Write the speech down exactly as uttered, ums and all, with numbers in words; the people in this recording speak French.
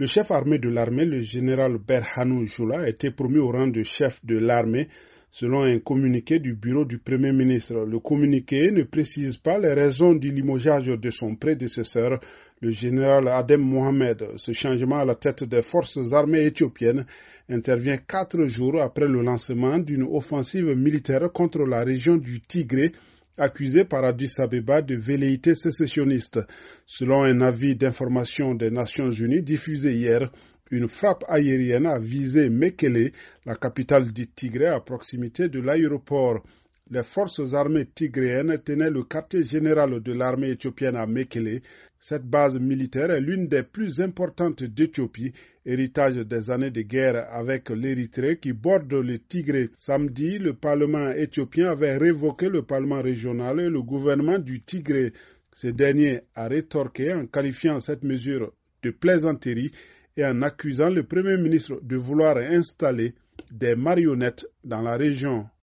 Le chef armé de l'armée, le général Berhanu Jula, a été promu au rang de chef de l'armée selon un communiqué du bureau du Premier ministre. Le communiqué ne précise pas les raisons du limogeage de son prédécesseur, le général Adem Mohamed. Ce changement à la tête des forces armées éthiopiennes intervient quatre jours après le lancement d'une offensive militaire contre la région du Tigré, accusé par Addis Abeba de velléité sécessionniste. Selon un avis d'information des Nations Unies diffusé hier, une frappe aérienne a visé Mekele, la capitale du Tigré, à proximité de l'aéroport. Les forces armées tigréennes tenaient le quartier général de l'armée éthiopienne à Mekele. Cette base militaire est l'une des plus importantes d'Éthiopie, héritage des années de guerre avec l'Érythrée qui borde le Tigré. Samedi, le Parlement éthiopien avait révoqué le Parlement régional et le gouvernement du Tigré. Ce dernier a rétorqué en qualifiant cette mesure de plaisanterie et en accusant le Premier ministre de vouloir installer des marionnettes dans la région.